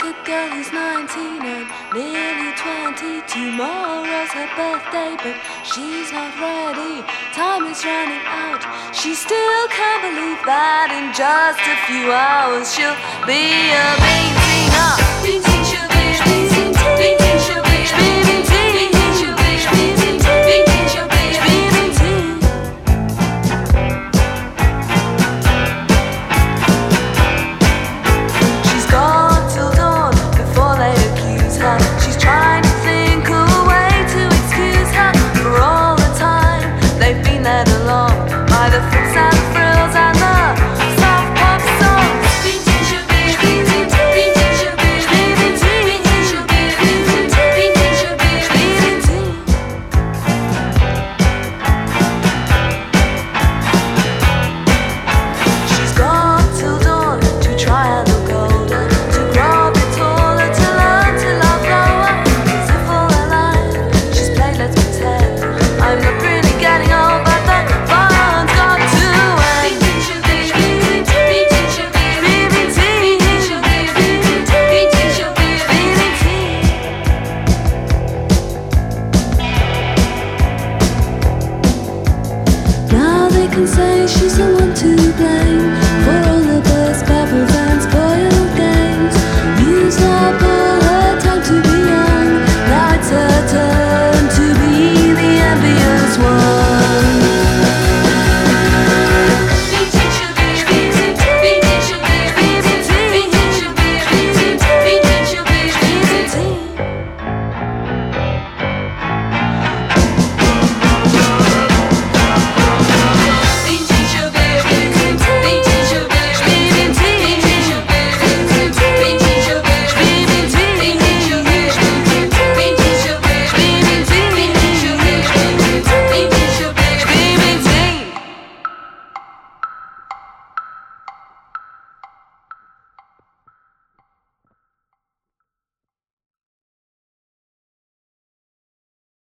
a girl who's 19 and nearly 20. Tomorrow's her birthday, but she's not ready. Time is running out. She still can't believe that in just a few hours she'll be a bean singer. Bean singer, she'll be a bean singer. Bean singer, she'll be a bean singer. Bean singer, she'll be a bean singer. Bean singer, she'll be a bean singer. She's gone till dawn before they accuse her. She's trying to think of a way to excuse her for all the time they've been led along by the flips and the frills and the soft pop songs. Bean singer, she'll be a bean singer. Bean singer, she'll be a bean singer. Bean singer, she'll be a bean singer. Bean singer, she'll be a bean singer. She's gone till dawn to try and look older, to grow a bit taller, to learn to love lower. As if all her life she's played let's pretend. I'm not really getting old, but the fun's got to end. Bean singer, she'll be a bean singer. Bean singer, she'll be a bean singer. Bean singer, she'll be a bean singer. Bean singer, she'll be a bean singer. Now they can say she's the one to blame for all the burst bubbles